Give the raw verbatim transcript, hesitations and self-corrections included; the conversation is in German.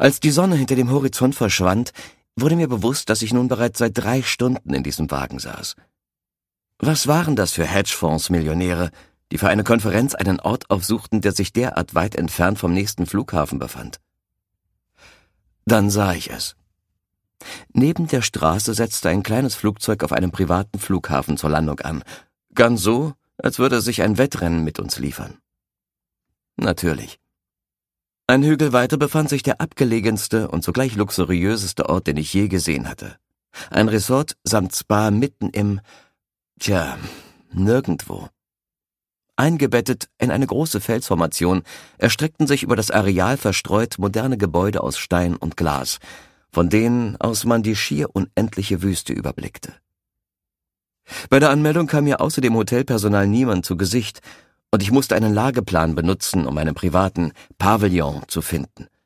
Als die Sonne hinter dem Horizont verschwand, wurde mir bewusst, dass ich nun bereits seit drei Stunden in diesem Wagen saß. Was waren das für Hedgefonds-Millionäre, die für eine Konferenz einen Ort aufsuchten, der sich derart weit entfernt vom nächsten Flughafen befand? Dann sah ich es. Neben der Straße setzte ein kleines Flugzeug auf einem privaten Flughafen zur Landung an. Ganz so, als würde es sich ein Wettrennen mit uns liefern. Natürlich. Ein Hügel weiter befand sich der abgelegenste und zugleich luxuriöseste Ort, den ich je gesehen hatte. Ein Resort samt Spa mitten im, tja, nirgendwo. Eingebettet in eine große Felsformation erstreckten sich über das Areal verstreut moderne Gebäude aus Stein und Glas, von denen aus man die schier unendliche Wüste überblickte. Bei der Anmeldung kam mir außer dem Hotelpersonal niemand zu Gesicht, und ich musste einen Lageplan benutzen, um einen privaten Pavillon zu finden.